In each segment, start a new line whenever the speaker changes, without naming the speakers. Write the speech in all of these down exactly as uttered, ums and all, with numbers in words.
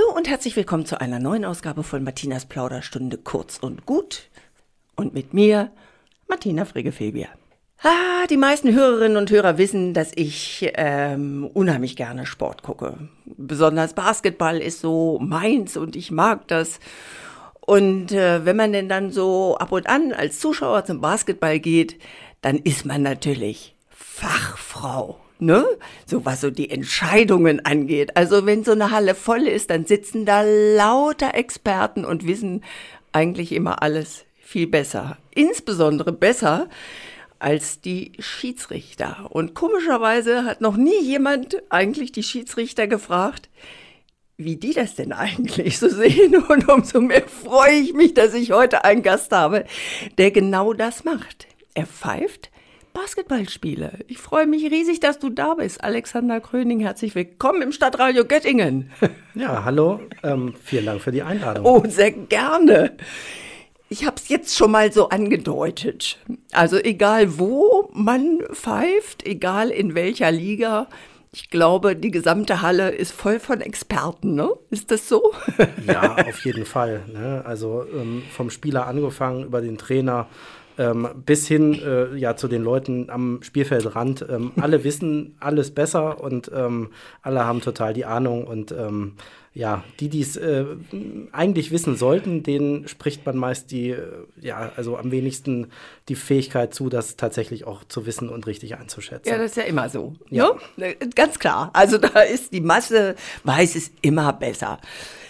Hallo und herzlich willkommen zu einer neuen Ausgabe von Martinas Plauderstunde kurz und gut. Und mit mir, Martina Frigge-Febier. Ah, die meisten Hörerinnen und Hörer wissen, dass ich ähm, unheimlich gerne Sport gucke. Besonders Basketball ist so meins und ich mag das. Und äh, wenn man denn dann so ab und an als Zuschauer zum Basketball geht, dann ist man natürlich Fachfrau, ne? So was so die Entscheidungen angeht. Also wenn so eine Halle voll ist, dann sitzen da lauter Experten und wissen eigentlich immer alles viel besser. Insbesondere besser als die Schiedsrichter. Und komischerweise hat noch nie jemand eigentlich die Schiedsrichter gefragt, wie die das denn eigentlich so sehen. Und umso mehr freue ich mich, dass ich heute einen Gast habe, der genau das macht. Er pfeift Basketballspiele. Ich freue mich riesig, dass du da bist. Alexander Kröning, herzlich willkommen im Stadtradio Göttingen.
Ja, hallo. Ähm, vielen Dank für die Einladung.
Oh, sehr gerne. Ich habe es jetzt schon mal so angedeutet. Also egal, wo man pfeift, egal in welcher Liga, ich glaube, die gesamte Halle ist voll von Experten, ne? Ist das so?
Ja, auf jeden Fall. Ne? Also ähm, vom Spieler angefangen über den Trainer ähm, bis hin äh, ja, zu den Leuten am Spielfeldrand. Ähm, alle wissen alles besser und ähm, alle haben total die Ahnung. Und ähm, ja, die, die es äh, eigentlich wissen sollten, denen spricht man meist die, äh, ja, also am wenigsten die Fähigkeit zu, das tatsächlich auch zu wissen und richtig einzuschätzen.
Ja, das ist ja immer so.
Ja.
Ne? Ganz klar. Also da ist die Masse, weiß es immer besser.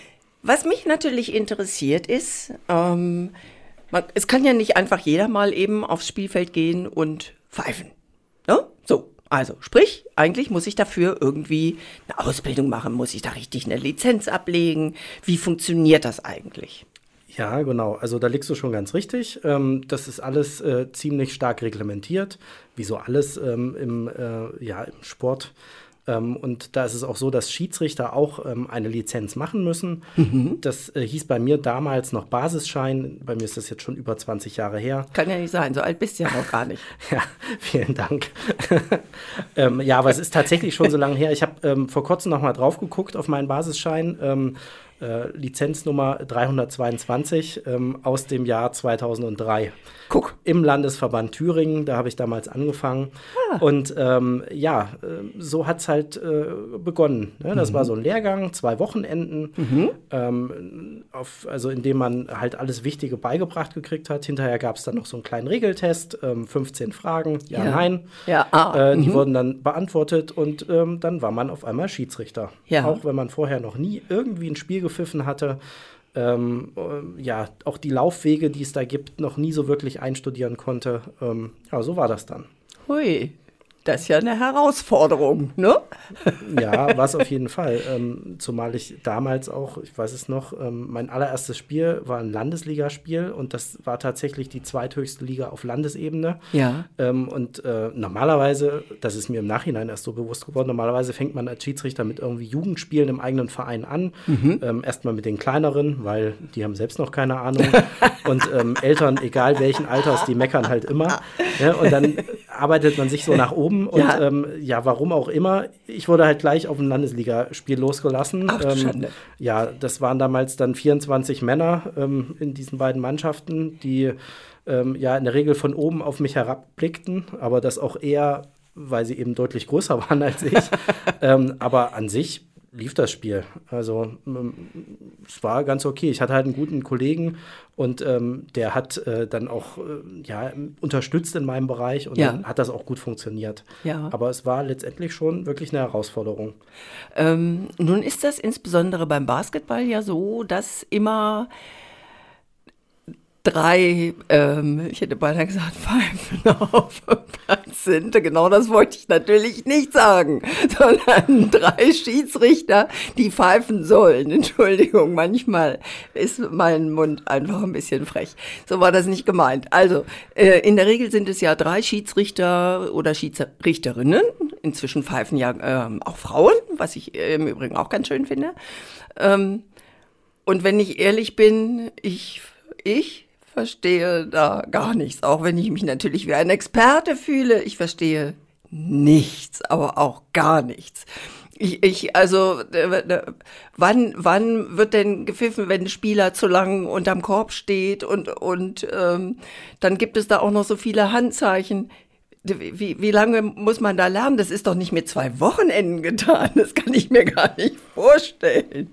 Was mich natürlich interessiert ist, ähm, man, es kann ja nicht einfach jeder mal eben aufs Spielfeld gehen und pfeifen. Ne? So. Also, sprich, eigentlich muss ich dafür irgendwie eine Ausbildung machen, muss ich da richtig eine Lizenz ablegen. Wie funktioniert das eigentlich?
Ja, genau. Also da liegst du schon ganz richtig. Ähm, das ist alles äh, ziemlich stark reglementiert, wie so alles ähm, im, äh, ja, im Sport. Ähm, und da ist es auch so, dass Schiedsrichter auch ähm, eine Lizenz machen müssen. Mhm. Das äh, hieß bei mir damals noch Basisschein. Bei mir ist das jetzt schon über zwanzig Jahre her.
Kann ja nicht sein, so alt bist du ja noch gar nicht.
Ja, vielen Dank. ähm, ja, aber es ist tatsächlich schon so lange her. Ich habe ähm, vor kurzem noch mal drauf geguckt auf meinen Basisschein. Ähm, Äh, Lizenznummer dreihundertzweiundzwanzig ähm, aus dem Jahr zweitausenddrei.
Guck.
Im Landesverband Thüringen, da habe ich damals angefangen. Ah. Und ähm, ja, äh, so hat es halt äh, begonnen. Ne? Das mhm. war so ein Lehrgang, zwei Wochenenden, mhm. ähm, auf, also in dem man halt alles Wichtige beigebracht gekriegt hat. Hinterher gab es dann noch so einen kleinen Regeltest, ähm, fünfzehn Fragen, ja, ja. nein.
Ja, ah.
äh, die
mhm.
wurden dann beantwortet und ähm, dann war man auf einmal Schiedsrichter.
Ja.
Auch wenn man vorher noch nie irgendwie ein Spiel gepfiffen hatte, ähm, äh, ja, auch die Laufwege, die es da gibt, noch nie so wirklich einstudieren konnte. Ähm, ja, so war das dann.
Hui, das ist ja eine Herausforderung, ne?
Ja, war es auf jeden Fall. Ähm, zumal ich damals auch, ich weiß es noch, ähm, mein allererstes Spiel war ein Landesligaspiel und das war tatsächlich die zweithöchste Liga auf Landesebene.
Ja.
Ähm, und äh, normalerweise, das ist mir im Nachhinein erst so bewusst geworden, normalerweise fängt man als Schiedsrichter mit irgendwie Jugendspielen im eigenen Verein an. Mhm. Ähm, Erstmal mit den kleineren, weil die haben selbst noch keine Ahnung. Und ähm, Eltern, egal welchen Alters, die meckern halt immer. Ja, und dann arbeitet man sich so nach oben. Und ja. Ähm, ja, warum auch immer, ich wurde halt gleich auf ein Landesligaspiel losgelassen.
Ach,
ähm,
Schande.
Ja, das waren damals dann vierundzwanzig Männer ähm, in diesen beiden Mannschaften, die ähm, ja in der Regel von oben auf mich herabblickten, aber das auch eher, weil sie eben deutlich größer waren als ich. ähm, aber an sich lief das Spiel. Also ähm, es war ganz okay. Ich hatte halt einen guten Kollegen und ähm, der hat äh, dann auch äh, ja, unterstützt in meinem Bereich und
ja.
dann hat das auch gut funktioniert.
Ja.
Aber es war letztendlich schon wirklich eine Herausforderung.
Ähm, nun ist das insbesondere beim Basketball ja so, dass immer drei, ähm, ich hätte beinahe gesagt, Pfeifen auf dem Platz sind. Genau das wollte ich natürlich nicht sagen, sondern drei Schiedsrichter, die pfeifen sollen. Entschuldigung, manchmal ist mein Mund einfach ein bisschen frech. So war das nicht gemeint. Also, äh, in der Regel sind es ja drei Schiedsrichter oder Schiedsrichterinnen. Inzwischen pfeifen ja ähm, auch Frauen, was ich äh, im Übrigen auch ganz schön finde. Ähm, und wenn ich ehrlich bin, ich, ich verstehe da gar nichts, auch wenn ich mich natürlich wie ein Experte fühle. Ich verstehe nichts, aber auch gar nichts. Ich, ich also, äh, wann, wann wird denn gepfiffen, wenn ein Spieler zu lang unterm Korb steht und, und ähm, dann gibt es da auch noch so viele Handzeichen. Wie, wie lange muss man da lernen? Das ist doch nicht mit zwei Wochenenden getan. Das kann ich mir gar nicht vorstellen.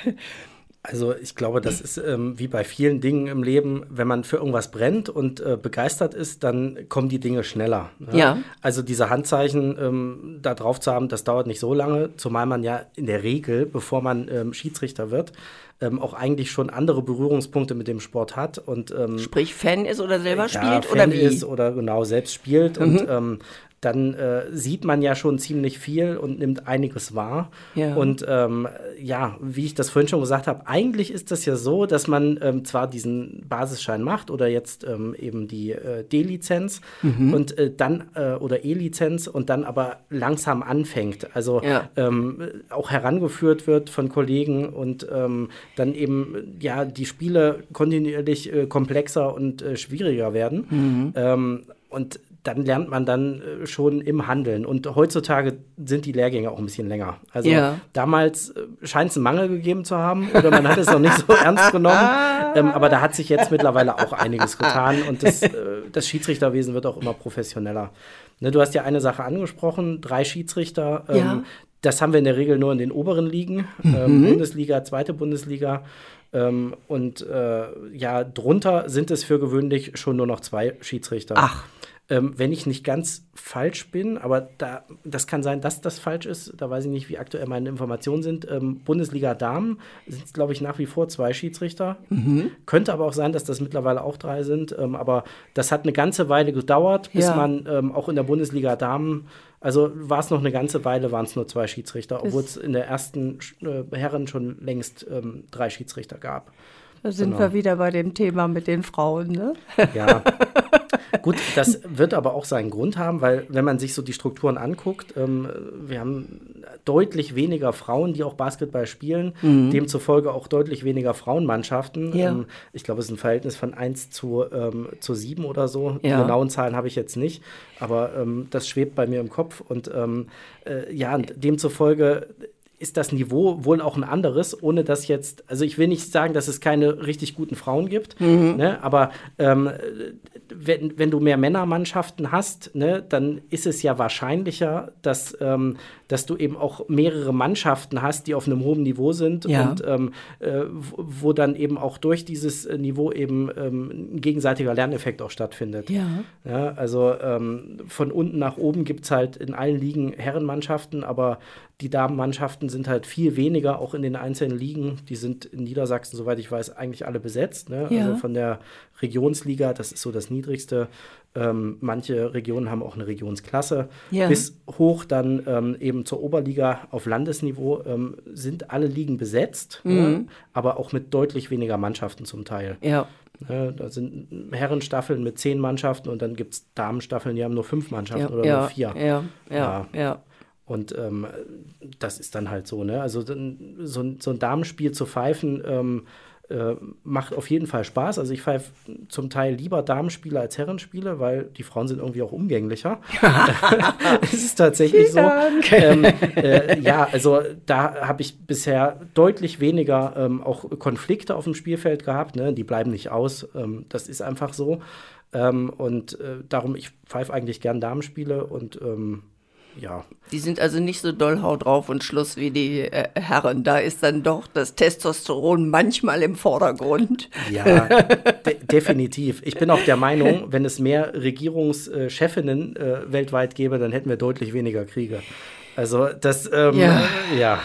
Also ich glaube, das ist ähm, wie bei vielen Dingen im Leben, wenn man für irgendwas brennt und äh, begeistert ist, dann kommen die Dinge schneller. Ne?
Ja.
Also diese Handzeichen ähm, da drauf zu haben, das dauert nicht so lange, zumal man ja in der Regel, bevor man ähm, Schiedsrichter wird, ähm, auch eigentlich schon andere Berührungspunkte mit dem Sport hat. Und, ähm,
Sprich, Fan ist oder selber
ja,
spielt
Fan
oder wie?
ist oder genau selbst spielt.
Mhm.
Und ähm, dann äh, sieht man ja schon ziemlich viel und nimmt einiges wahr.
Ja.
Und ähm, ja, wie ich das vorhin schon gesagt habe, eigentlich ist das ja so, dass man ähm, zwar diesen Basisschein macht oder jetzt ähm, eben die äh, D-Lizenz mhm. und äh, dann äh, oder E-Lizenz und dann aber langsam anfängt. Also
ja.
ähm, auch herangeführt wird von Kollegen und ähm, dann eben ja die Spiele kontinuierlich äh, komplexer und äh, schwieriger werden. Mhm. Ähm, und dann lernt man dann äh, schon im Handeln. Und heutzutage sind die Lehrgänge auch ein bisschen länger. Also
ja.
damals äh, scheint es einen Mangel gegeben zu haben oder man hat es noch nicht so ernst genommen. Ähm, aber da hat sich jetzt mittlerweile auch einiges getan und das, äh, das Schiedsrichterwesen wird auch immer professioneller. Ne, du hast ja eine Sache angesprochen, drei Schiedsrichter. Ähm,
ja.
Das haben wir in der Regel nur in den oberen Ligen, mhm. ähm, Bundesliga, zweite Bundesliga. Ähm, und äh, ja, drunter sind es für gewöhnlich schon nur noch zwei Schiedsrichter.
Ach.
Ähm, wenn ich nicht ganz falsch bin, aber da, das kann sein, dass das falsch ist, da weiß ich nicht, wie aktuell meine Informationen sind. Ähm, Bundesliga Damen sind es, glaube ich, nach wie vor zwei Schiedsrichter. Mhm. Könnte aber auch sein, dass das mittlerweile auch drei sind. Ähm, aber das hat eine ganze Weile gedauert, bis ja. man ähm, auch in der Bundesliga Damen, also war es noch eine ganze Weile, waren es nur zwei Schiedsrichter, obwohl es in der ersten äh, Herren schon längst ähm, drei Schiedsrichter gab.
Da sind genau. wir wieder bei dem Thema mit den Frauen, ne?
Ja. Gut, das wird aber auch seinen Grund haben, weil wenn man sich so die Strukturen anguckt, ähm, wir haben deutlich weniger Frauen, die auch Basketball spielen, mhm. demzufolge auch deutlich weniger Frauenmannschaften.
Ja.
Ähm, ich glaube, es ist ein Verhältnis von eins zu, ähm, zu sieben oder so.
Ja.
Die genauen Zahlen habe ich jetzt nicht, aber ähm, das schwebt bei mir im Kopf. Und ähm, äh, ja, demzufolge ist das Niveau wohl auch ein anderes, ohne dass jetzt, also ich will nicht sagen, dass es keine richtig guten Frauen gibt, mhm. ne, aber ähm, wenn, wenn du mehr Männermannschaften hast, ne, dann ist es ja wahrscheinlicher, dass, ähm, dass du eben auch mehrere Mannschaften hast, die auf einem hohen Niveau sind
ja.
und ähm, äh, wo, wo dann eben auch durch dieses Niveau eben ähm, ein gegenseitiger Lerneffekt auch stattfindet.
Ja.
Ja, also ähm, von unten nach oben gibt es halt in allen Ligen Herrenmannschaften, aber die Damenmannschaften sind halt viel weniger, auch in den einzelnen Ligen. Die sind in Niedersachsen, soweit ich weiß, eigentlich alle besetzt. Ne?
Ja.
Also von der Regionsliga, das ist so das Niedrigste. Ähm, manche Regionen haben auch eine Regionsklasse.
Ja.
Bis hoch dann ähm, eben zur Oberliga auf Landesniveau ähm, sind alle Ligen besetzt, mhm. ne? Aber auch mit deutlich weniger Mannschaften zum Teil.
Ja.
Ja, da sind Herrenstaffeln mit zehn Mannschaften und dann gibt es Damenstaffeln, die haben nur fünf Mannschaften
ja.
oder
ja.
nur vier.
Ja, ja, ja. ja.
Und ähm, das ist dann halt so, ne? Also so, so ein Damenspiel zu pfeifen ähm, äh, macht auf jeden Fall Spaß. Also ich pfeife zum Teil lieber Damenspiele als Herrenspiele, weil die Frauen sind irgendwie auch umgänglicher. Es ist tatsächlich so. Ähm, äh, ja, also da habe ich bisher deutlich weniger ähm, auch Konflikte auf dem Spielfeld gehabt. Ne? Die bleiben nicht aus. Ähm, das ist einfach so. Ähm, und äh, darum, ich pfeife eigentlich gern Damenspiele und ähm, ja.
Die sind also nicht so doll Hau drauf und Schluss wie die äh, Herren. Da ist dann doch das Testosteron manchmal im Vordergrund.
Ja, de- definitiv. Ich bin auch der Meinung, wenn es mehr Regierungschefinnen äh, weltweit gäbe, dann hätten wir deutlich weniger Kriege. Also das, ähm,
ja.
ja.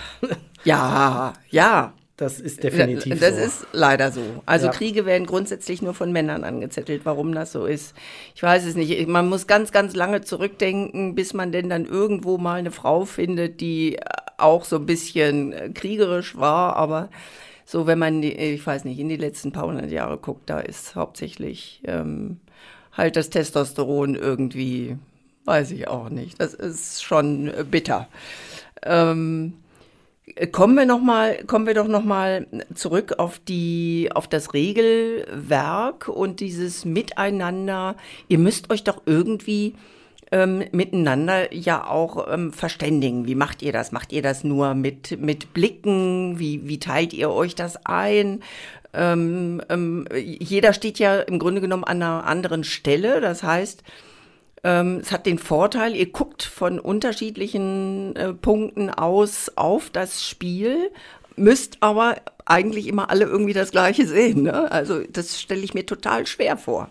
Ja, ja.
Das ist definitiv
das
so.
Das ist leider so. Also
ja.
Kriege werden grundsätzlich nur von Männern angezettelt. Warum das so ist, ich weiß es nicht. Man muss ganz, ganz lange zurückdenken, bis man denn dann irgendwo mal eine Frau findet, die auch so ein bisschen kriegerisch war. Aber so, wenn man, die, ich weiß nicht, in die letzten paar hundert Jahre guckt, da ist hauptsächlich ähm, halt das Testosteron irgendwie, weiß ich auch nicht. Das ist schon bitter. Ähm, Kommen wir noch mal, kommen wir doch noch mal zurück auf die, auf das Regelwerk und dieses Miteinander. Ihr müsst euch doch irgendwie ähm, miteinander ja auch ähm, verständigen. Wie macht ihr das? Macht ihr das nur mit, mit Blicken? Wie, wie teilt ihr euch das ein? Ähm, ähm, jeder steht ja im Grunde genommen an einer anderen Stelle. Das heißt, ähm, es hat den Vorteil, ihr guckt von unterschiedlichen äh, Punkten aus auf das Spiel, müsst aber eigentlich immer alle irgendwie das Gleiche sehen. Ne? Also das stelle ich mir total schwer vor.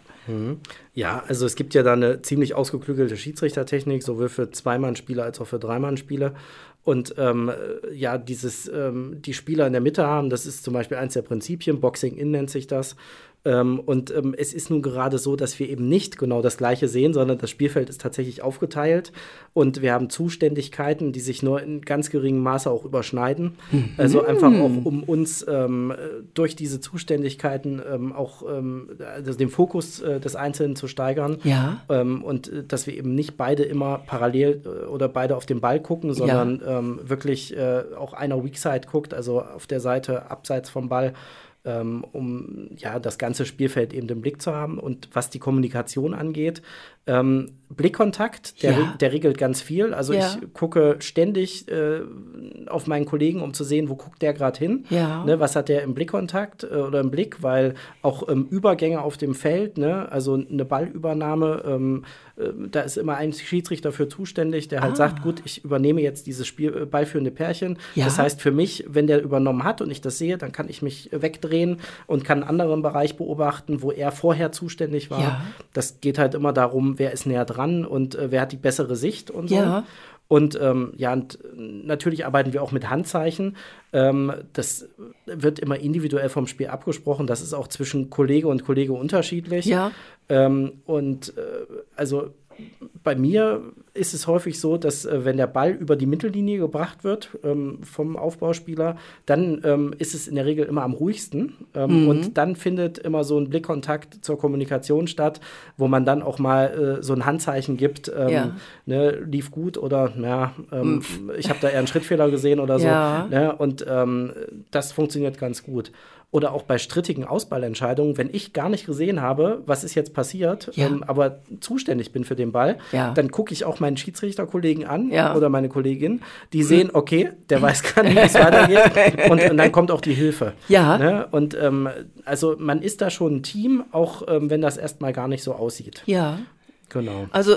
Ja, also es gibt ja da eine ziemlich ausgeklügelte Schiedsrichtertechnik, sowohl für Zweimann-Spieler als auch für Dreimann-Spieler. Und ähm, ja, dieses, ähm, die Spieler in der Mitte haben, das ist zum Beispiel eins der Prinzipien, Boxing In nennt sich das. Ähm, und ähm, es ist nun gerade so, dass wir eben nicht genau das Gleiche sehen, sondern das Spielfeld ist tatsächlich aufgeteilt und wir haben Zuständigkeiten, die sich nur in ganz geringem Maße auch überschneiden. Mhm. Also einfach auch, um uns ähm, durch diese Zuständigkeiten ähm, auch ähm, also den Fokus äh, des Einzelnen zu steigern.
Ja.
Ähm, und äh, dass wir eben nicht beide immer parallel äh, oder beide auf den Ball gucken, sondern ja. ähm, wirklich äh, auch einer Weak Side guckt, also auf der Seite abseits vom Ball, Ähm, um ja das ganze Spielfeld eben im Blick zu haben. Und was die Kommunikation angeht, ähm, Blickkontakt, der,
ja.
re- der regelt ganz viel. Also
ja.
ich gucke ständig äh, auf meinen Kollegen, um zu sehen, wo guckt der gerade hin.
Ja.
Ne, was hat der im Blickkontakt äh, oder im Blick, weil auch ähm, Übergänge auf dem Feld, ne, also eine Ballübernahme, ähm, äh, da ist immer ein Schiedsrichter für zuständig, der halt
ah.
sagt, gut, ich übernehme jetzt dieses Spiel, äh, ballführende Pärchen.
Ja.
Das heißt für mich, wenn der übernommen hat und ich das sehe, dann kann ich mich wegdrehen und kann einen anderen Bereich beobachten, wo er vorher zuständig war.
Ja.
Das geht halt immer darum, wer ist näher dran und äh, wer hat die bessere Sicht und so.
Ja.
Und ähm, ja, und natürlich arbeiten wir auch mit Handzeichen. Ähm, das wird immer individuell vom Spiel abgesprochen. Das ist auch zwischen Kollege und Kollege unterschiedlich.
Ja.
Ähm, und äh, also bei mir ist es häufig so, dass äh, wenn der Ball über die Mittellinie gebracht wird ähm, vom Aufbauspieler, dann ähm, ist es in der Regel immer am ruhigsten. Ähm, mhm. Und dann findet immer so ein Blickkontakt zur Kommunikation statt, wo man dann auch mal äh, so ein Handzeichen gibt, ähm,
ja.
ne, lief gut oder ja, ähm, ich habe da eher einen Schrittfehler gesehen oder so.
Ja.
Ne, und ähm, das funktioniert ganz gut. Oder auch bei strittigen Ausballentscheidungen, wenn ich gar nicht gesehen habe, was ist jetzt passiert,
ja. ähm,
aber zuständig bin für den Ball,
ja.
dann gucke ich auch meinen Schiedsrichterkollegen an
ja.
oder meine Kollegin, die sehen, okay, der weiß gar nicht, wie es weitergeht und, und dann kommt auch die Hilfe.
Ja.
Ne? Und ähm, also man ist da schon ein Team, auch ähm, wenn das erstmal gar nicht so aussieht.
Ja.
Genau.
Also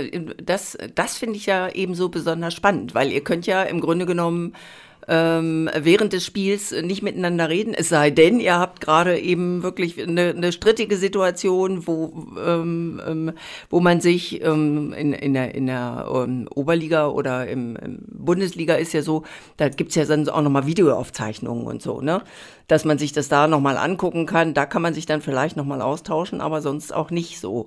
das, das finde ich ja eben so besonders spannend, weil ihr könnt ja im Grunde genommen Ähm, während des Spiels nicht miteinander reden, es sei denn, ihr habt gerade eben wirklich eine, eine strittige Situation, wo, ähm, ähm, wo man sich ähm, in, in der, in der ähm, Oberliga oder im, im Bundesliga ist ja so, da gibt's ja dann auch nochmal Videoaufzeichnungen und so, ne? Dass man sich das da nochmal angucken kann, da kann man sich dann vielleicht nochmal austauschen, aber sonst auch nicht so.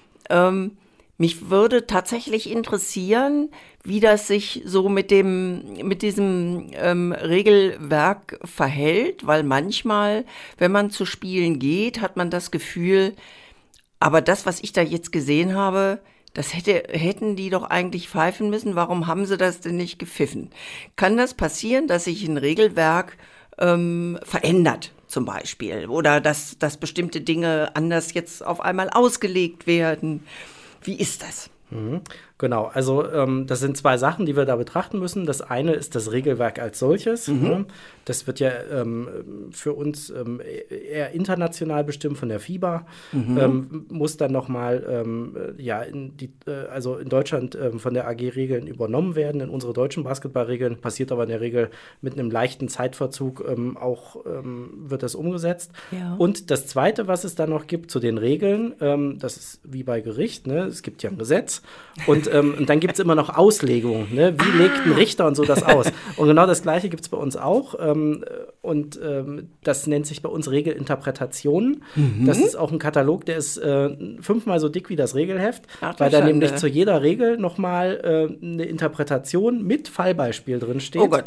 Ähm, Mich würde tatsächlich interessieren, wie das sich so mit dem, mit diesem ähm, Regelwerk verhält, weil manchmal, wenn man zu Spielen geht, hat man das Gefühl, aber das, was ich da jetzt gesehen habe, das hätte, hätten die doch eigentlich pfeifen müssen. Warum haben sie das denn nicht gepfiffen? Kann das passieren, dass sich ein Regelwerk ähm, verändert? Zum Beispiel, oder dass, dass bestimmte Dinge anders jetzt auf einmal ausgelegt werden? Wie ist das?
Mhm. Genau, also ähm, das sind zwei Sachen, die wir da betrachten müssen. Das eine ist das Regelwerk als solches. Mhm. Ne? Das wird ja ähm, für uns ähm, eher international bestimmt von der FIBA. Mhm. Ähm, muss dann nochmal ähm, ja, in die, äh, also in Deutschland ähm, von der A G-Regeln übernommen werden, in unsere deutschen Basketballregeln. Passiert aber in der Regel mit einem leichten Zeitverzug ähm, auch ähm, wird das umgesetzt. Ja. Und das Zweite, was es dann noch gibt zu den Regeln, ähm, das ist wie bei Gericht, ne? Es gibt ja ein Gesetz und Ähm, und dann gibt es immer noch Auslegungen, ne? Wie ah. legt ein Richter und so das aus? Und genau das Gleiche gibt es bei uns auch. Ähm, und ähm, das nennt sich bei uns Regelinterpretationen. Mhm. Das ist auch ein Katalog, der ist äh, fünfmal so dick wie das Regelheft, Ach, weil da nämlich zu jeder Regel nochmal äh, eine Interpretation mit Fallbeispiel drin steht.
Oh Gott.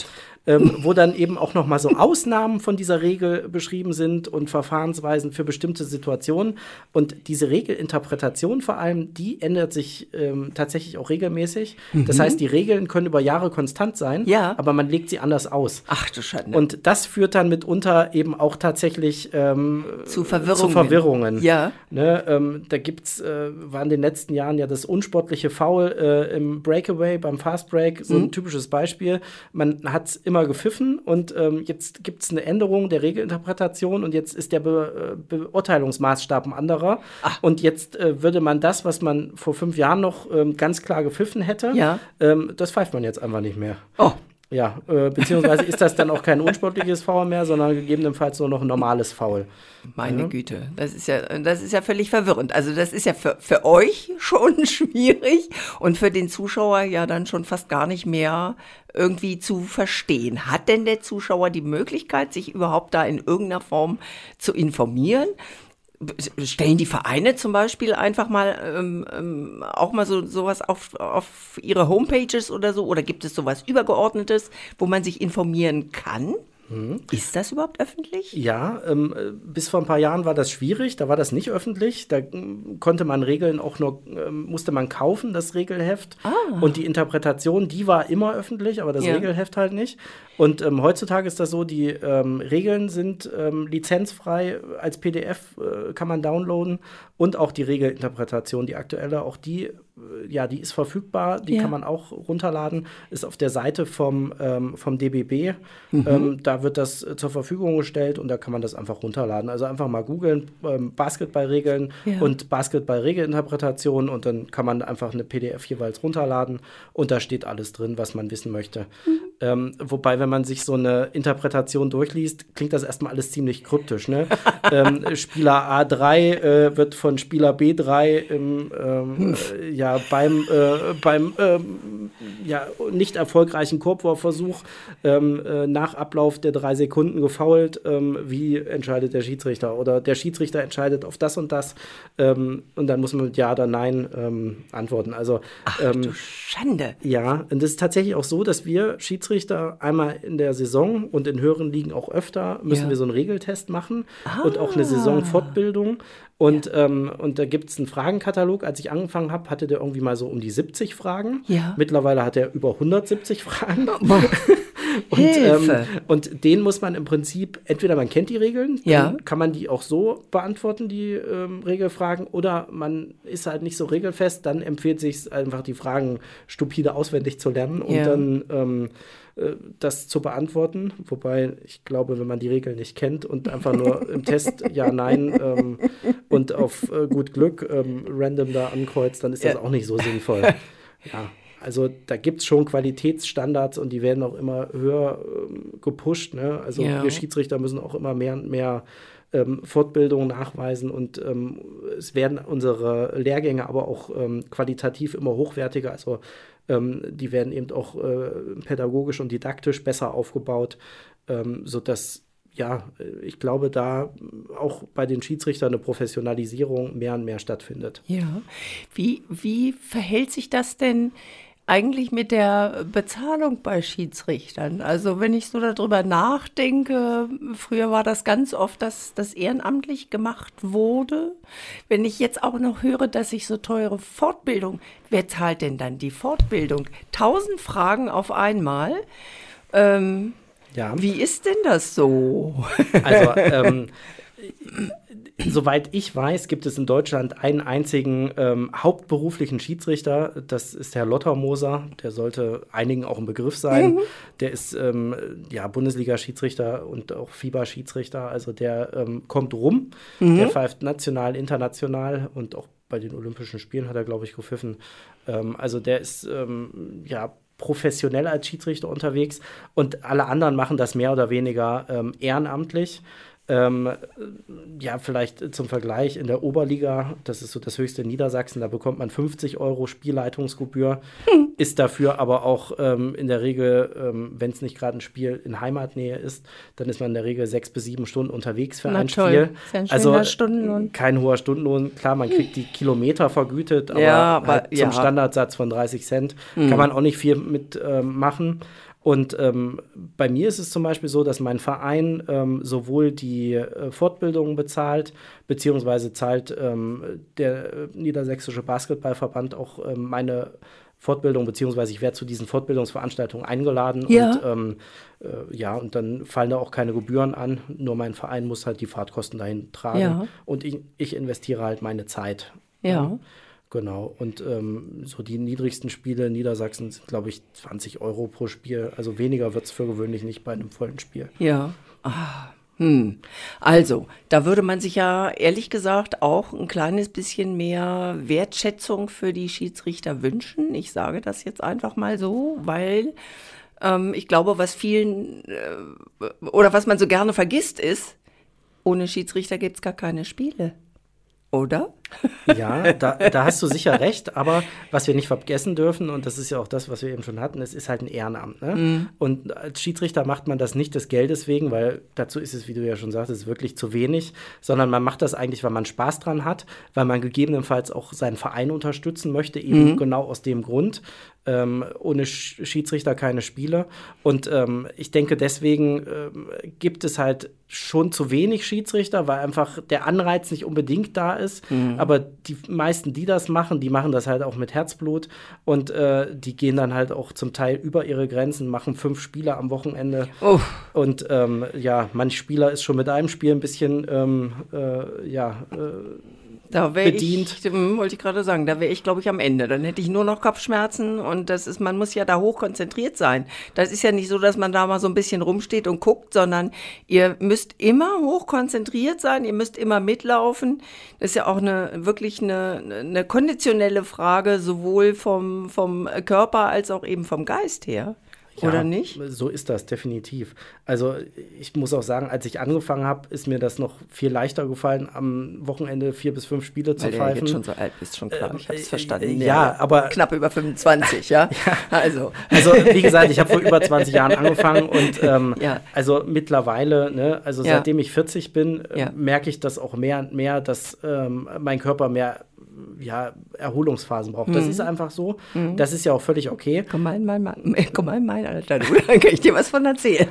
ähm, wo dann eben auch noch mal so Ausnahmen von dieser Regel beschrieben sind und Verfahrensweisen für bestimmte Situationen. Und diese Regelinterpretation vor allem, die ändert sich ähm, tatsächlich auch regelmäßig. Mhm. Das heißt, die Regeln können über Jahre konstant sein,
ja.
aber man legt sie anders aus.
Ach du Schande.
Und das führt dann mitunter eben auch tatsächlich ähm,
zu Verwirrungen.
Zu Verwirrungen.
Ja.
Ne, ähm, da gibt's, äh, war in den letzten Jahren ja das unsportliche Foul äh, im Breakaway, beim Fast Break, so ein mhm. typisches Beispiel. Man hat es immer gepfiffen und ähm, jetzt gibt es eine Änderung der Regelinterpretation und jetzt ist der Be- äh, Beurteilungsmaßstab ein anderer. Ach. Und jetzt äh, würde man das, was man vor fünf Jahren noch ähm, ganz klar gepfiffen hätte,
ja.
ähm, das pfeift man jetzt einfach nicht mehr.
Oh.
Ja, äh, beziehungsweise ist das dann auch kein unsportliches Foul mehr, sondern gegebenenfalls nur noch ein normales Foul.
Meine ja. Güte, das ist ja, das ist ja völlig verwirrend. Also das ist ja für, für euch schon schwierig und für den Zuschauer ja dann schon fast gar nicht mehr irgendwie zu verstehen. Hat denn der Zuschauer die Möglichkeit, sich überhaupt da in irgendeiner Form zu informieren? Stellen die Vereine zum Beispiel einfach mal ähm, ähm, auch mal so sowas auf, auf ihre Homepages oder so? Oder gibt es sowas Übergeordnetes, wo man sich informieren kann? Mhm. Ist das überhaupt öffentlich?
Ja, ähm, bis vor ein paar Jahren war das schwierig, da war das nicht öffentlich. Da ähm, konnte man Regeln auch nur, ähm, musste man kaufen, das Regelheft. Ah. Und die Interpretation, die war immer öffentlich, aber das ja. Regelheft halt nicht. Und ähm, heutzutage ist das so, die ähm, Regeln sind ähm, lizenzfrei, als P D F äh, kann man downloaden und auch die Regelinterpretation, die aktuelle, auch die, äh, ja, die ist verfügbar, die ja. kann man auch runterladen, ist auf der Seite vom, ähm, vom D B B, mhm. ähm, da wird das äh, zur Verfügung gestellt und da kann man das einfach runterladen. Also einfach mal googeln, ähm, Basketballregeln ja. und Basketball-Regelinterpretation und dann kann man einfach eine P D F jeweils runterladen und da steht alles drin, was man wissen möchte. Mhm. Ähm, wobei, wenn man sich so eine Interpretation durchliest, klingt das erstmal alles ziemlich kryptisch. Ne? ähm, Spieler A drei äh, wird von Spieler B drei im, ähm, äh, ja, beim, äh, beim ähm, ja, nicht erfolgreichen Korbwurfversuch ähm, äh, nach Ablauf der drei Sekunden gefoult. Ähm, wie entscheidet der Schiedsrichter? Oder der Schiedsrichter entscheidet auf das und das. Ähm, und dann muss man mit Ja oder Nein ähm, antworten. Also,
Ach
ähm,
du Schande.
Ja, und es ist tatsächlich auch so, dass wir Schiedsrichter einmal in der Saison und in höheren Ligen auch öfter müssen ja. wir so einen Regeltest machen ah. und auch eine Saisonfortbildung. Und, ja. ähm, und da gibt es einen Fragenkatalog. Als ich angefangen habe, hatte der irgendwie mal so um die siebzig Fragen.
Ja.
Mittlerweile hat er über hundertsiebzig Fragen. Und,
Hilfe.
Ähm, und den muss man im Prinzip, entweder man kennt die Regeln,
ja.
dann kann man die auch so beantworten, die ähm, Regelfragen, oder man ist halt nicht so regelfest, dann empfiehlt sich einfach, die Fragen stupide auswendig zu lernen und
ja.
dann ähm, äh, das zu beantworten. Wobei, ich glaube, wenn man die Regeln nicht kennt und einfach nur im Test Ja, Nein ähm, und auf äh, gut Glück ähm, random da ankreuzt, dann ist das ja. auch nicht so sinnvoll. Ja. Also da gibt es schon Qualitätsstandards und die werden auch immer höher ähm, gepusht. Ne? Also ja. wir Schiedsrichter müssen auch immer mehr und mehr ähm, Fortbildungen nachweisen und ähm, es werden unsere Lehrgänge aber auch ähm, qualitativ immer hochwertiger. Also ähm, die werden eben auch äh, pädagogisch und didaktisch besser aufgebaut, ähm, sodass ja, ich glaube, da auch bei den Schiedsrichtern eine Professionalisierung mehr und mehr stattfindet.
Ja, wie, wie verhält sich das denn eigentlich mit der Bezahlung bei Schiedsrichtern? Also wenn ich so darüber nachdenke, früher war das ganz oft, dass das ehrenamtlich gemacht wurde. Wenn ich jetzt auch noch höre, dass ich so teure Fortbildung, wer zahlt denn dann die Fortbildung? Tausend Fragen auf einmal. Ähm, ja. Wie ist denn das so?
Also, ähm, soweit ich weiß, gibt es in Deutschland einen einzigen ähm, hauptberuflichen Schiedsrichter. Das ist Herr Lottermoser. Der sollte einigen auch ein Begriff sein. Mhm. Der ist ähm, ja, Bundesliga-Schiedsrichter und auch FIBA-Schiedsrichter. Also der ähm, kommt rum. Mhm. Der pfeift national, international und auch bei den Olympischen Spielen hat er, glaube ich, gepfiffen. Ähm, also der ist ähm, ja professionell als Schiedsrichter unterwegs und alle anderen machen das mehr oder weniger ähm, ehrenamtlich. Ähm, ja, vielleicht zum Vergleich, in der Oberliga, das ist so das höchste in Niedersachsen, da bekommt man fünfzig Euro Spielleitungsgebühr, hm. ist dafür aber auch ähm, in der Regel, ähm, wenn es nicht gerade ein Spiel in Heimatnähe ist, dann ist man in der Regel sechs bis sieben Stunden unterwegs für
Na
ein
toll.
Spiel.
Ist ja ein
also
Stundenlohn.
Kein hoher Stundenlohn, klar, man kriegt die Kilometer vergütet, aber,
ja, aber
halt
ja.
zum Standardsatz von dreißig Cent
hm.
kann man auch nicht viel mit ähm, machen. Und ähm, bei mir ist es zum Beispiel so, dass mein Verein ähm, sowohl die äh, Fortbildungen bezahlt, beziehungsweise zahlt ähm, der äh, Niedersächsische Basketballverband auch ähm, meine Fortbildung, beziehungsweise ich werde zu diesen Fortbildungsveranstaltungen eingeladen.
Ja.
Und ähm, äh, ja, und dann fallen da auch keine Gebühren an, nur mein Verein muss halt die Fahrtkosten dahin tragen.
Ja.
Und ich, ich investiere halt meine Zeit.
Ja.
Genau, und ähm, so die niedrigsten Spiele in Niedersachsen sind, glaube ich, zwanzig Euro pro Spiel. Also weniger wird es für gewöhnlich nicht bei einem vollen Spiel.
Ja. Ah. Hm. Also, da würde man sich ja ehrlich gesagt auch ein kleines bisschen mehr Wertschätzung für die Schiedsrichter wünschen. Ich sage das jetzt einfach mal so, weil ähm, ich glaube, was vielen äh, oder was man so gerne vergisst ist, ohne Schiedsrichter gibt es gar keine Spiele. Oder?
Ja, da, da hast du sicher recht, aber was wir nicht vergessen dürfen, und das ist ja auch das, was wir eben schon hatten, es ist halt ein Ehrenamt. Ne? Mm. Und als Schiedsrichter macht man das nicht des Geldes wegen, weil dazu ist es, wie du ja schon sagtest, wirklich zu wenig, sondern man macht das eigentlich, weil man Spaß dran hat, weil man gegebenenfalls auch seinen Verein unterstützen möchte, eben mm. genau aus dem Grund. Ähm, ohne Schiedsrichter keine Spiele. Und ähm, ich denke, deswegen ähm, gibt es halt schon zu wenig Schiedsrichter, weil einfach der Anreiz nicht unbedingt da ist. Mhm. Aber die meisten, die das machen, die machen das halt auch mit Herzblut. Und äh, die gehen dann halt auch zum Teil über ihre Grenzen, machen fünf Spiele am Wochenende. Oh. Und ähm, ja, manch Spieler ist schon mit einem Spiel ein bisschen, ähm, äh, ja, äh,
Da
bedient.
Ich, wollte ich gerade sagen, da wäre ich, glaube ich, am Ende. Dann hätte ich nur noch Kopfschmerzen und das ist, man muss ja da hoch konzentriert sein. Das ist ja nicht so, dass man da mal so ein bisschen rumsteht und guckt, sondern ihr müsst immer hoch konzentriert sein, ihr müsst immer mitlaufen. Das ist ja auch eine, wirklich eine, eine konditionelle Frage, sowohl vom, vom Körper als auch eben vom Geist her.
Ja,
oder nicht?
So ist das definitiv. Also ich muss auch sagen, als ich angefangen habe, ist mir das noch viel leichter gefallen, am Wochenende vier bis fünf Spiele
Weil
zu
du
pfeifen.
ja jetzt schon so alt bist, schon klar. Ich habe es verstanden.
Äh, ja, aber
knapp über fünfundzwanzig, ja.
ja.
Also.
also wie gesagt, ich habe vor über zwanzig Jahren angefangen und ähm,
ja.
also mittlerweile, ne, also
ja.
seitdem ich vierzig bin, äh,
ja.
merke ich das auch mehr und mehr, dass ähm, mein Körper mehr ja, Erholungsphasen braucht. Das mhm. ist einfach so. Mhm. Das ist ja auch völlig okay.
Komm mal in mein, mein, komm mal in mein Alter, du, dann kann ich dir was von erzählen.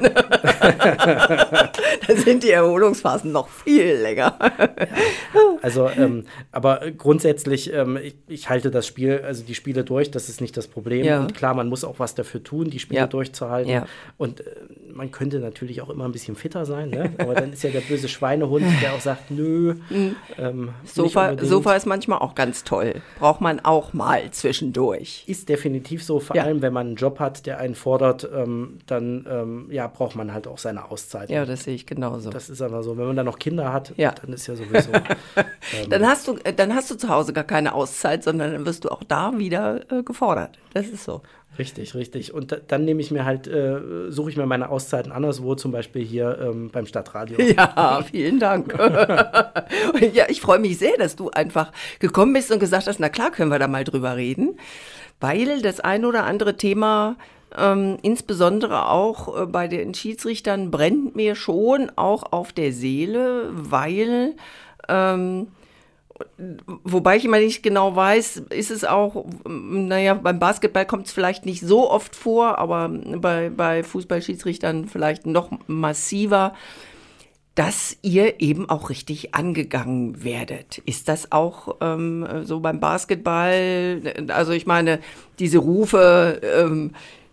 Da sind die Erholungsphasen noch viel länger.
Ja. Also, ähm, aber grundsätzlich, ähm, ich, ich halte das Spiel, also die Spiele durch, das ist nicht das Problem.
Ja.
Und klar, man muss auch was dafür tun, die Spiele
ja.
durchzuhalten.
Ja.
Und äh, man könnte natürlich auch immer ein bisschen fitter sein, ne? Aber dann ist ja der böse Schweinehund, der auch sagt, nö.
Mhm.
Ähm,
Sofa, Sofa ist manchmal auch ganz toll. Braucht man auch mal zwischendurch.
Ist definitiv so, vor ja. allem wenn man einen Job hat, der einen fordert, ähm, dann ähm, ja, braucht man halt auch seine Auszeit.
Ja, das sehe ich genauso.
Das ist aber so. Wenn man dann noch Kinder hat,
ja.
dann ist ja sowieso. ähm,
dann, hast du, dann hast du zu Hause gar keine Auszeit, sondern dann wirst du auch da wieder äh, gefordert. Das ist so.
Richtig, richtig. Und da, dann nehme ich mir halt, äh, suche ich mir meine Auszeiten anderswo, zum Beispiel hier ähm, beim Stadtradio.
Ja, vielen Dank. Ja, ich freue mich sehr, dass du einfach gekommen bist und gesagt hast, na klar, können wir da mal drüber reden, weil das ein oder andere Thema, ähm, insbesondere auch äh, bei den Schiedsrichtern, brennt mir schon auch auf der Seele, weil ähm, wobei ich immer nicht genau weiß, ist es auch, naja, beim Basketball kommt es vielleicht nicht so oft vor, aber bei, bei Fußballschiedsrichtern vielleicht noch massiver, dass ihr eben auch richtig angegangen werdet. Ist das auch ähm, so beim Basketball? Also ich meine, diese Rufe, ähm,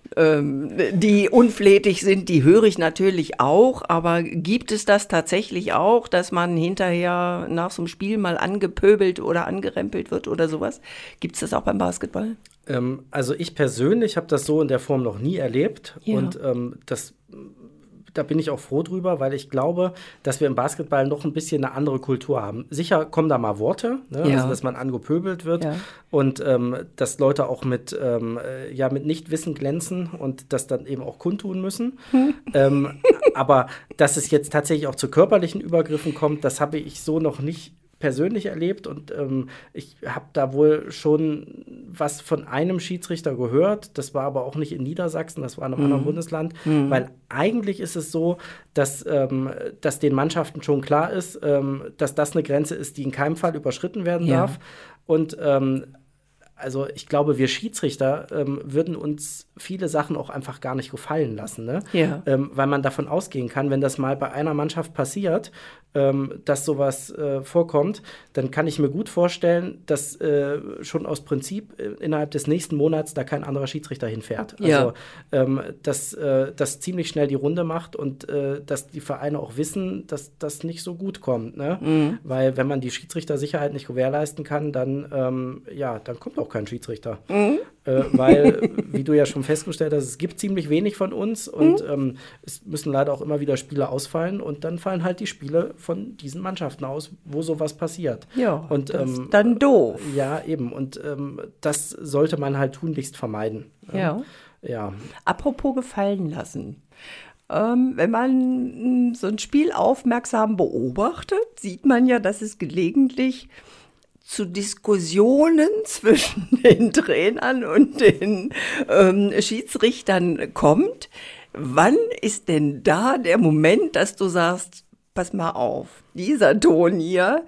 die unflätig sind, die höre ich natürlich auch, aber gibt es das tatsächlich auch, dass man hinterher nach so einem Spiel mal angepöbelt oder angerempelt wird oder sowas? Gibt es das auch beim Basketball?
Ähm, also ich persönlich habe das so in der Form noch nie erlebt
ja.
und ähm, das da bin ich auch froh drüber, weil ich glaube, dass wir im Basketball noch ein bisschen eine andere Kultur haben. Sicher kommen da mal Worte, ne?
Ja.
Also dass man angepöbelt wird
ja.
und ähm, dass Leute auch mit, ähm, ja, mit Nichtwissen glänzen und das dann eben auch kundtun müssen. Hm. Ähm, aber dass es jetzt tatsächlich auch zu körperlichen Übergriffen kommt, das habe ich so noch nicht persönlich erlebt und ähm, ich habe da wohl schon was von einem Schiedsrichter gehört, das war aber auch nicht in Niedersachsen, das war in einem mhm. anderen Bundesland, mhm. weil eigentlich ist es so, dass, ähm, dass den Mannschaften schon klar ist, ähm, dass das eine Grenze ist, die in keinem Fall überschritten werden
ja.
darf und ähm, also ich glaube, wir Schiedsrichter ähm, würden uns viele Sachen auch einfach gar nicht gefallen lassen, ne?
Ja.
Ähm, weil man davon ausgehen kann, wenn das mal bei einer Mannschaft passiert, ähm, dass sowas äh, vorkommt, dann kann ich mir gut vorstellen, dass äh, schon aus Prinzip äh, innerhalb des nächsten Monats da kein anderer Schiedsrichter hinfährt.
Ja.
Also ähm, dass äh, das ziemlich schnell die Runde macht und äh, dass die Vereine auch wissen, dass das nicht so gut kommt, ne?
Mhm.
Weil wenn man die Schiedsrichtersicherheit nicht gewährleisten kann, dann ähm, ja, dann kommt auch kein Schiedsrichter.
Mhm.
Äh, weil, wie du ja schon festgestellt hast, es gibt ziemlich wenig von uns und
Mhm.
ähm, es müssen leider auch immer wieder Spiele ausfallen und dann fallen halt die Spiele von diesen Mannschaften aus, wo sowas passiert.
Ja,
und,
das
ähm,
ist dann doof.
Ja, eben. Und ähm, das sollte man halt tunlichst vermeiden.
Ja.
Ja.
Apropos gefallen lassen. Ähm, wenn man mh, so ein Spiel aufmerksam beobachtet, sieht man ja, dass es gelegentlich zu Diskussionen zwischen den Trainern und den ähm, Schiedsrichtern kommt. Wann ist denn da der Moment, dass du sagst, pass mal auf, dieser Ton hier,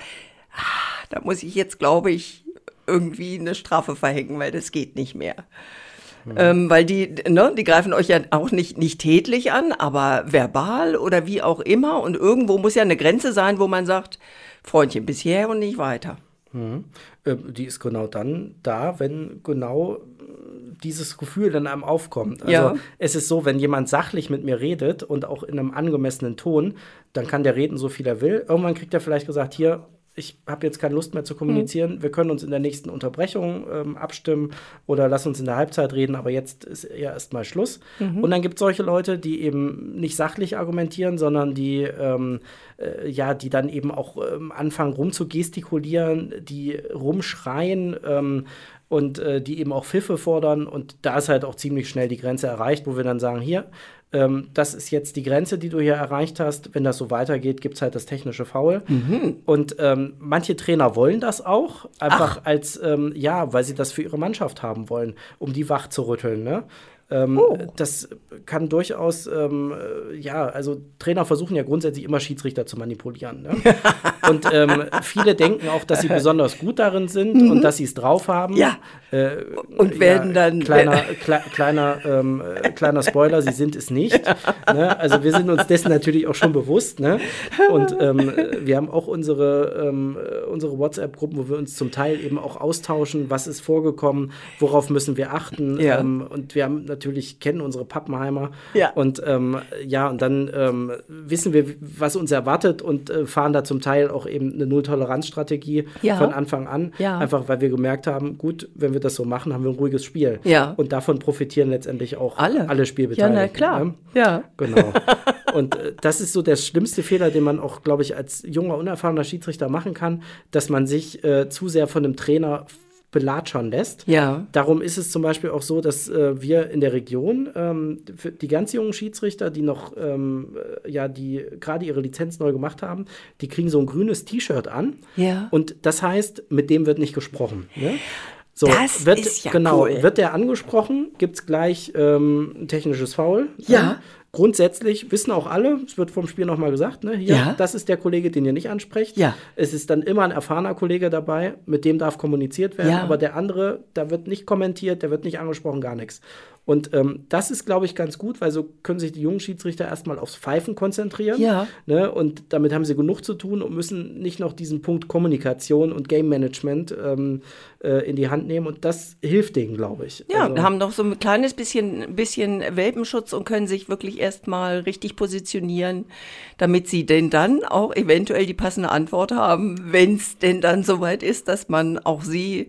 ah, da muss ich jetzt, glaube ich, irgendwie eine Strafe verhängen, weil das geht nicht mehr. Mhm. Ähm, weil die, ne, die greifen euch ja auch nicht, nicht tätlich an, aber verbal oder wie auch immer. Und irgendwo muss ja eine Grenze sein, wo man sagt, Freundchen, bis hierher und nicht weiter.
Mhm. Äh, die ist genau dann da, wenn genau dieses Gefühl dann einem aufkommt. Also
Ja.
es ist so, wenn jemand sachlich mit mir redet und auch in einem angemessenen Ton, dann kann der reden, so viel er will. Irgendwann kriegt er vielleicht gesagt, hier, ich habe jetzt keine Lust mehr zu kommunizieren, mhm. wir können uns in der nächsten Unterbrechung ähm, abstimmen oder lass uns in der Halbzeit reden, aber jetzt ist ja erstmal Schluss. Mhm. Und dann gibt es solche Leute, die eben nicht sachlich argumentieren, sondern die, ähm, äh, ja, die dann eben auch ähm, anfangen rumzugestikulieren, die rumschreien, ähm, und äh, die eben auch Pfiffe fordern. Und da ist halt auch ziemlich schnell die Grenze erreicht, wo wir dann sagen, hier, ähm, das ist jetzt die Grenze, die du hier erreicht hast. Wenn das so weitergeht, gibt es halt das technische Foul. Mhm. Und ähm, manche Trainer wollen das auch, einfach Ach. als, ähm, ja, weil sie das für ihre Mannschaft haben wollen, um die wach zu rütteln, ne? Ähm, oh. Das kann durchaus, ähm, ja, also Trainer versuchen ja grundsätzlich immer Schiedsrichter zu manipulieren. Ne? Und ähm, viele denken auch, dass sie besonders gut darin sind mhm. und dass sie es drauf haben.
Ja.
Äh,
und werden
ja,
dann.
Kleiner, kle- kleiner, ähm, äh, kleiner Spoiler, sie sind es nicht. Ne? Also wir sind uns dessen natürlich auch schon bewusst. Ne? Und ähm, wir haben auch unsere, ähm, unsere WhatsApp-Gruppen, wo wir uns zum Teil eben auch austauschen, was ist vorgekommen, worauf müssen wir achten.
Ja.
Ähm, und wir haben natürlich natürlich kennen unsere Pappenheimer.
Ja.
Und ähm, ja, und dann ähm, wissen wir, was uns erwartet und äh, fahren da zum Teil auch eben eine Null-Toleranz-Strategie
ja.
von Anfang an.
Ja.
Einfach, weil wir gemerkt haben, gut, wenn wir das so machen, haben wir ein ruhiges Spiel.
Ja.
Und davon profitieren letztendlich auch
alle,
alle Spielbeteiligten.
Ja, na klar.
Ne?
Ja.
Genau. Und äh, das ist so der schlimmste Fehler, den man auch, glaube ich, als junger, unerfahrener Schiedsrichter machen kann, dass man sich äh, zu sehr von einem Trainer belatschern lässt.
Ja.
Darum ist es zum Beispiel auch so, dass äh, wir in der Region ähm, für die ganz jungen Schiedsrichter, die noch ähm, äh, ja, die gerade ihre Lizenz neu gemacht haben, die kriegen so ein grünes T-Shirt an.
Ja.
Und das heißt, mit dem wird nicht gesprochen. Ne? So,
das
wird,
ist ja
genau,
cool.
Wird der angesprochen, gibt es gleich ähm, ein technisches Foul.
Ja.
Grundsätzlich wissen auch alle, es wird vom Spiel nochmal gesagt, ne, hier,
ja.
das ist der Kollege, den ihr nicht ansprecht.
Ja.
Es ist dann immer ein erfahrener Kollege dabei, mit dem darf kommuniziert werden,
ja.
aber der andere, da wird nicht kommentiert, der wird nicht angesprochen, gar nichts. Und ähm, das ist, glaube ich, ganz gut, weil so können sich die jungen Schiedsrichter erstmal aufs Pfeifen konzentrieren.
Ja.
Ne, und damit haben sie genug zu tun und müssen nicht noch diesen Punkt Kommunikation und Game Management ähm, äh, in die Hand nehmen. Und das hilft denen, glaube ich.
Ja,
also,
und haben noch so ein kleines bisschen, bisschen Welpenschutz und können sich wirklich erstmal richtig positionieren, damit sie denn dann auch eventuell die passende Antwort haben, wenn es denn dann soweit ist, dass man auch sie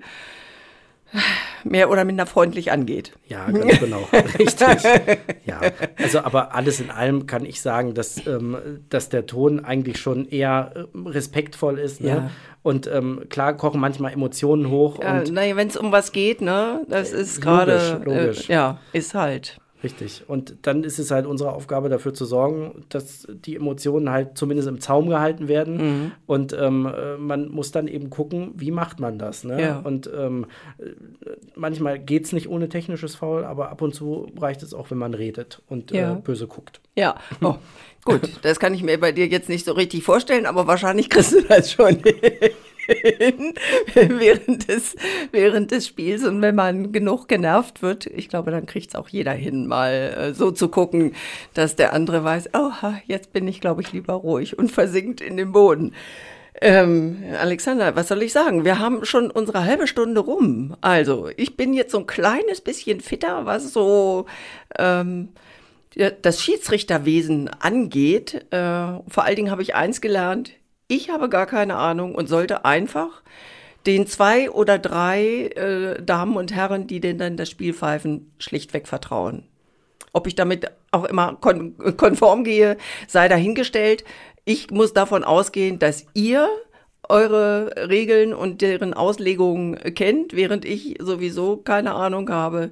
mehr oder minder freundlich angeht.
Ja, ganz genau. Richtig. Ja, also aber alles in allem kann ich sagen, dass, ähm, dass der Ton eigentlich schon eher äh, respektvoll ist. Ne?
Ja.
Und ähm, klar kochen manchmal Emotionen hoch.
Ja,
und
naja, wenn es um was geht, ne, das ist gerade,
logisch.
Äh, ja, ist halt.
Richtig. Und dann ist es halt unsere Aufgabe, dafür zu sorgen, dass die Emotionen halt zumindest im Zaum gehalten werden. Mhm. Und ähm, man muss dann eben gucken, wie macht man das. Ne?
Ja.
Und ähm, manchmal geht es nicht ohne technisches Foul, aber ab und zu reicht es auch, wenn man redet und
ja.
äh, böse guckt.
Ja, oh, gut. Das kann ich mir bei dir jetzt nicht so richtig vorstellen, aber wahrscheinlich kriegst du das schon. während des, während des Spiels. Und wenn man genug genervt wird, ich glaube, dann kriegt es auch jeder hin, mal äh, so zu gucken, dass der andere weiß, oha, jetzt bin ich, glaube ich, lieber ruhig und versinkt in den Boden. Ähm, Alexander, was soll ich sagen? Wir haben schon unsere halbe Stunde rum. Also, ich bin jetzt so ein kleines bisschen fitter, was so ähm, das Schiedsrichterwesen angeht. Äh, vor allen Dingen habe ich eins gelernt, ich habe gar keine Ahnung und sollte einfach den zwei oder drei äh, Damen und Herren, die denn dann das Spiel pfeifen, schlichtweg vertrauen. Ob ich damit auch immer kon- konform gehe, sei dahingestellt. Ich muss davon ausgehen, dass ihr eure Regeln und deren Auslegungen kennt, während ich sowieso keine Ahnung habe.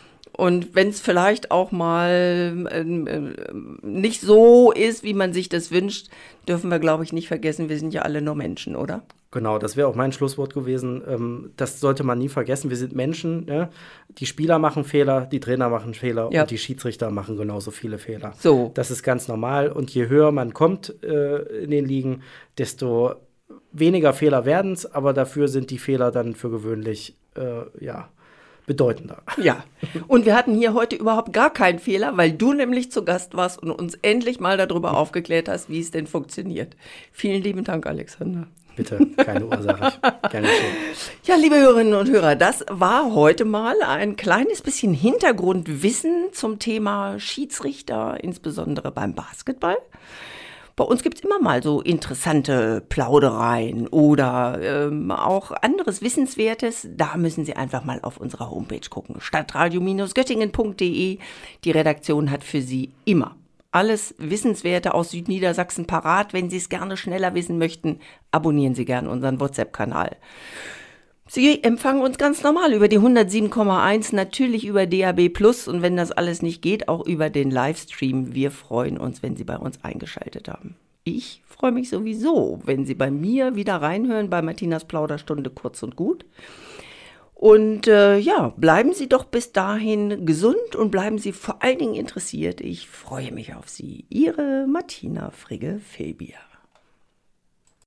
Und wenn es vielleicht auch mal äh, nicht so ist, wie man sich das wünscht, dürfen wir, glaube ich, nicht vergessen, wir sind ja alle nur Menschen, oder?
Genau, das wäre auch mein Schlusswort gewesen. Ähm, das sollte man nie vergessen. Wir sind Menschen. Ne? Die Spieler machen Fehler, die Trainer machen Fehler ja. und die Schiedsrichter machen genauso viele Fehler. So. Das ist ganz normal. Und je höher man kommt äh, in den Ligen, desto weniger Fehler werden es. Aber dafür sind die Fehler dann für gewöhnlich, äh, ja, bedeutender.
Ja, und wir hatten hier heute überhaupt gar keinen Fehler, weil du nämlich zu Gast warst und uns endlich mal darüber aufgeklärt hast, wie es denn funktioniert. Vielen lieben Dank, Alexander.
Bitte, keine Ursache. Gerne schön.
Ja, liebe Hörerinnen und Hörer, das war heute mal ein kleines bisschen Hintergrundwissen zum Thema Schiedsrichter, insbesondere beim Basketball. Bei uns gibt es immer mal so interessante Plaudereien oder ähm, auch anderes Wissenswertes. Da müssen Sie einfach mal auf unserer Homepage gucken. stadtradio Bindestrich göttingen Punkt de. Die Redaktion hat für Sie immer alles Wissenswerte aus Südniedersachsen parat. Wenn Sie es gerne schneller wissen möchten, abonnieren Sie gerne unseren WhatsApp-Kanal. Sie empfangen uns ganz normal über die hundertsieben Komma eins, natürlich über D A B plus und wenn das alles nicht geht, auch über den Livestream. Wir freuen uns, wenn Sie bei uns eingeschaltet haben. Ich freue mich sowieso, wenn Sie bei mir wieder reinhören bei Martinas Plauderstunde kurz und gut. Und äh, ja, bleiben Sie doch bis dahin gesund und bleiben Sie vor allen Dingen interessiert. Ich freue mich auf Sie. Ihre Martina Frigge-Febier.